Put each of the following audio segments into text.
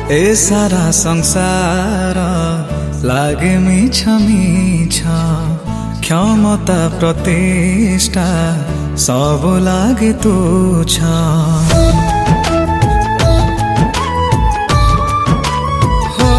ए सारा संसार लागे मिछ मिछ क्षमता प्रतिष्ठा सब लागे तुच्छ। हो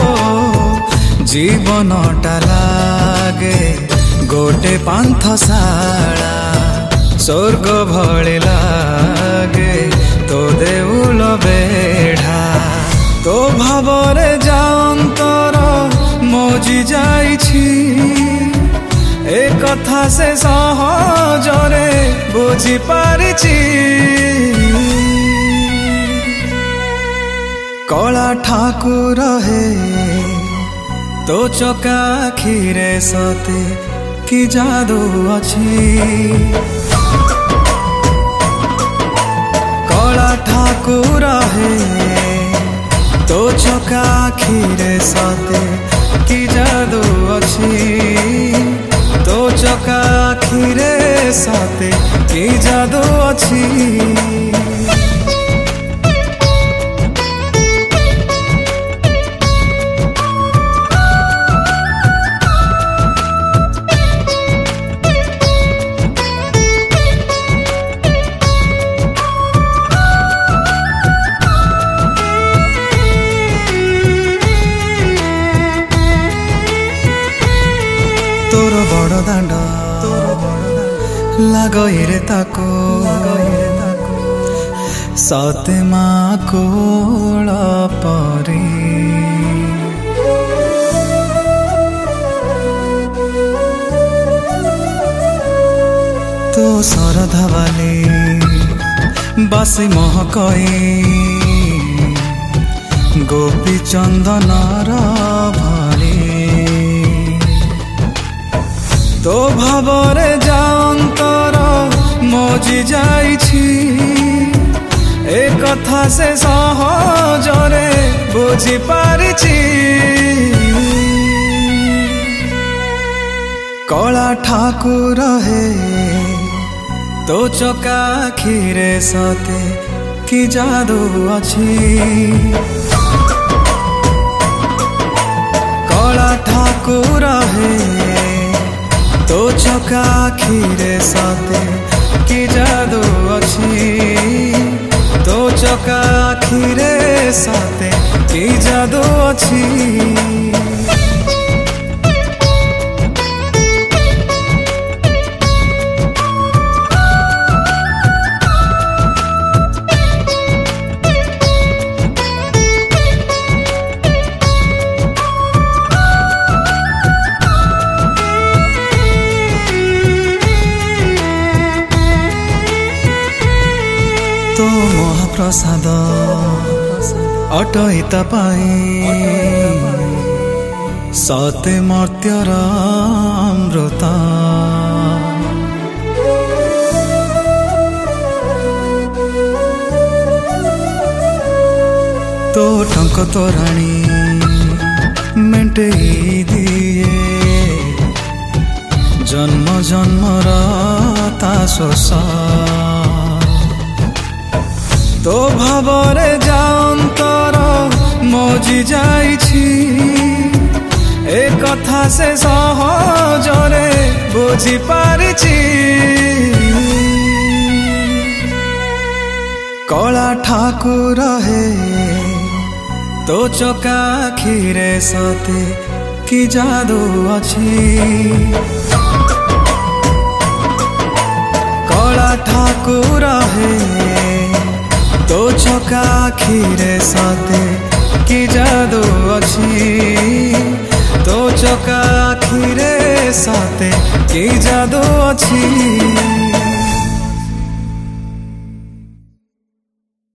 जीवनटा लागे गोटे पान्थशाला स्वर्ग भଳି लागे तो देउल बेढ़ा तो भावरे जांतर मजी जाइछि ए कथा से सहजरे बुझी पारिछि। कला ठाकुर हे तो चका आखिरे सते कि जादू अछि। कला ठाकुर हे तो चका आखिरे सते कि जादू अछि। तो चका आखिरे सते कि जादू अछि। तोर बड़ दांड लगइरे ताको सते माँ कोल परी। तो सरधा वाली बासी महकई गोपी चंदनर भली तो भावरे जांतर मजी जाइछि ए कथा से सहजरे बुझी पारिछि। कला ठाकुर हे तो चका आखिरे सते कि जादू अछि। कला ठाकुर हे तो चका आखिरे सते कि जादू अछि। तो चका आखिरे सते कि जादू अछि। तो महाप्रसाद अटहित पाई सते मर्त्यर अमृत। तो टंक तोराणी मेंटेई दिए जन्म जन्मर ताशोष। तो भावरे जांतर मजी जाइछि ए कथा से सहजरे बुझी पारिछि। कला ठाकुर हे तो चका आखिरे सते कि जादू अछि। कला ठाकुर हे तो चका आखिरे सते कि जादू अछि। तो चका आखिरे सते कि जादू अछि।